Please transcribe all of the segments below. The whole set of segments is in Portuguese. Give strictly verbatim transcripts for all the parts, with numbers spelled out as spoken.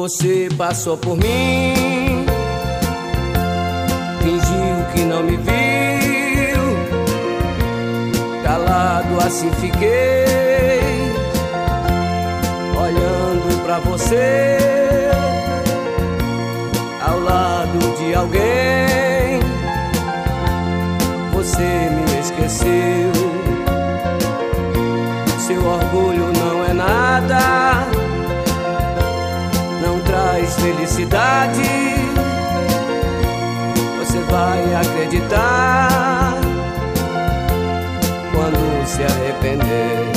Você passou por mim, fingiu que não me viu, calado assim fiquei, olhando pra você, ao lado de alguém. Você me esqueceu, seu orgulho não é nada, não traz felicidade. Você vai acreditar quando se arrepender.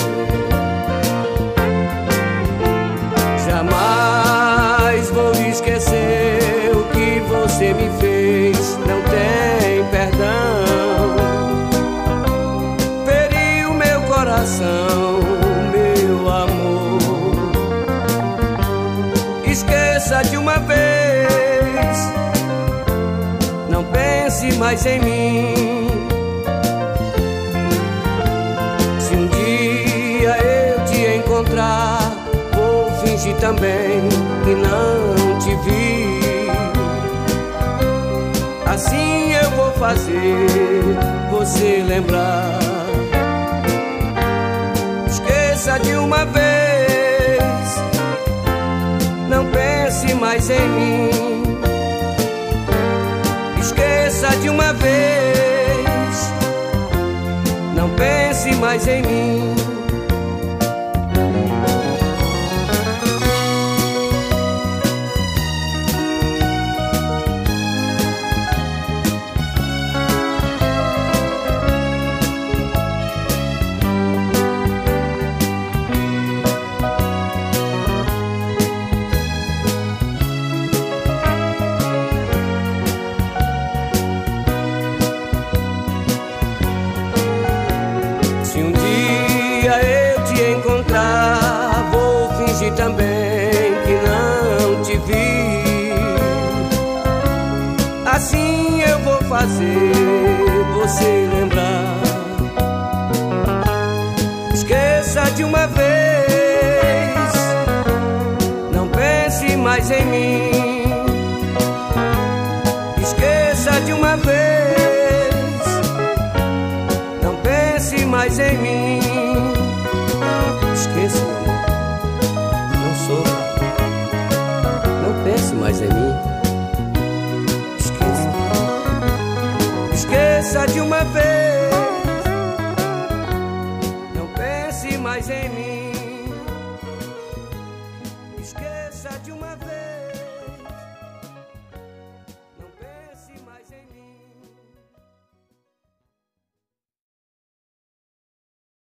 Jamais vou esquecer o que você me fez, não tem perdão. Feriu meu coração, meu amor. Esqueça de uma vez, não pense mais em mim. Se um dia eu te encontrar, vou fingir também que não te vi. Assim eu vou fazer você lembrar. Esqueça de uma vez, não pense mais em mim. Esqueça de uma vez, não pense mais em mim. Também que não te vi. Assim eu vou fazer você lembrar. Esqueça de uma vez, não pense mais em mim. Esqueça de uma vez, não pense mais em mim. Esqueça, não pense mais em mim. Esqueça. Esqueça de uma vez, não pense mais em mim. Esqueça de uma